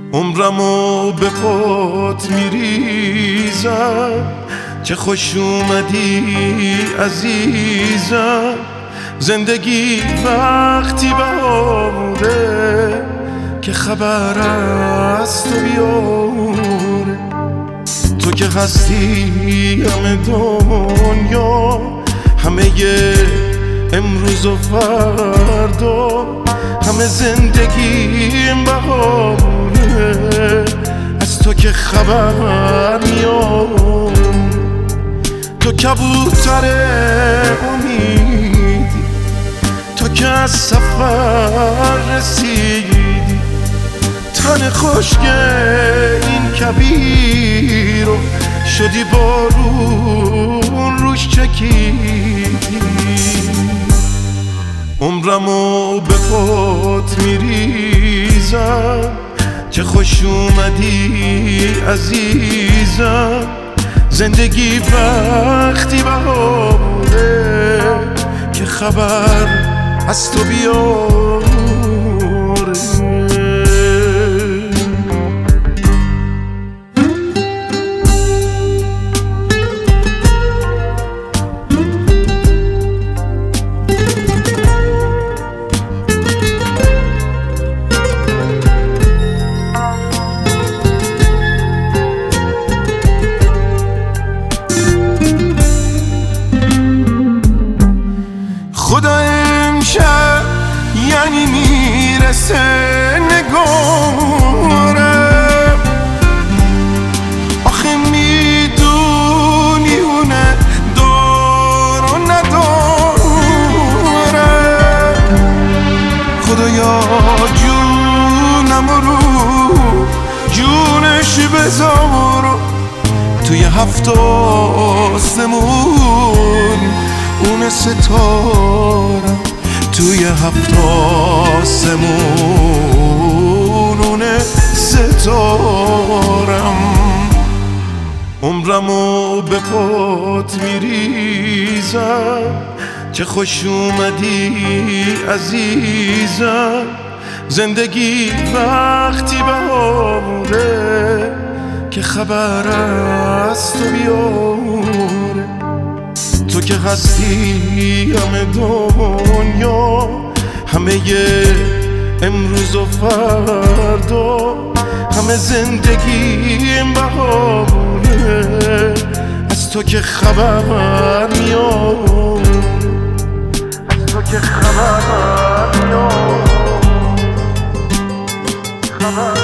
عمرمو به پات میریزم چه خوش اومدی عزیزم. زندگی وقتی بهاره که خبر از تو بیاره. تو که هستی همه دنیا، همه امروز و فردا، همه زندگیم بهاره از تو که خبر میاد. تو کبوتر امیدی، تو که از سفر رسیدی، تن خشک این کبیر رو شدی بارون روش چکیدی. عمرمو به پات میریزم چه خوش اومدی عزیزم. زندگی وقتی بهاره که خبر از تو بیاره. خدا امشب یعنی میرسه نگارم، آخه میدونی اونه دار و نداره. خدایا جونم رو جونش بذار توی هفت آسمون، اون ستارم توی هفت آسمون، اون ستارم. عمرمو به پات میریزم چه خوش اومدی عزیزم. زندگی وقتی بهاره که خبر از تو بیاره. تو که هستی همه دنیا، همه امروز و فردا، همه زندگیم بهاره از تو که خبر میاد. از تو که خبر میاد.